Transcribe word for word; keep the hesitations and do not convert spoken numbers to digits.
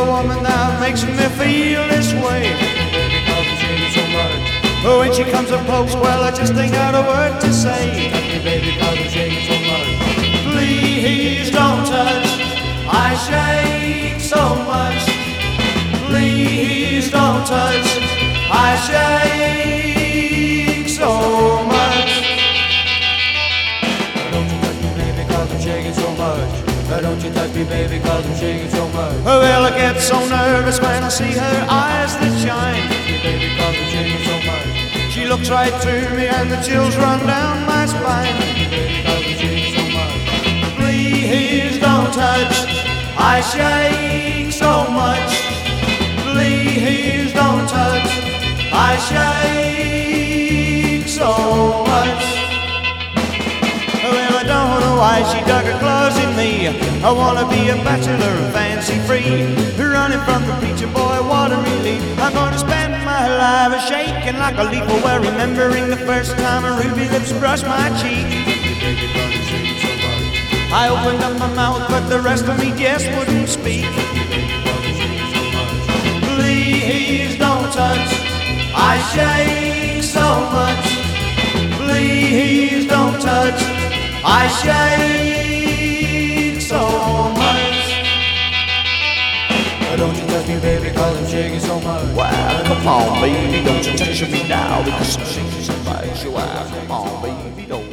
a woman that makes me feel this way. Baby, cause you shake it so much. But when she comes up close, well, I just ain't got a word to say. Touch me, baby, cause you shake it so much. Please don't touch, I shake so much. Please don't touch, I shake so much. Don't you touch me, baby, cause I'm shaking so much. Don't you touch me, baby, cause I'm shaking so much. Well, I get so nervous when I see her eyes that shine. Touch me, baby, cause I'm shaking so much. She looks right through me and the chills run down my spine. Touch me, baby, cause I'm shaking so much. Please don't touch, I shake so much. Please don't touch, I shake so much. Well, I don't know why she dug her claws in me. I wanna be a bachelor and fancy free, running from the preacher boy, what a relief. I'm gonna spend my life shaking like a leaf, while remembering the first time her ruby lips brushed my cheek. Baby, cause I'm shaking so much. I opened up my mouth, but the rest of me just wouldn't speak. Please don't touch, I shake so much. Please don't touch, I shake so much. Don't you touch me, baby, cause I'm shaking so much. Wow, come on, baby, don't you touch me now, because I'm shaking so much. Wow, come on, baby, don't.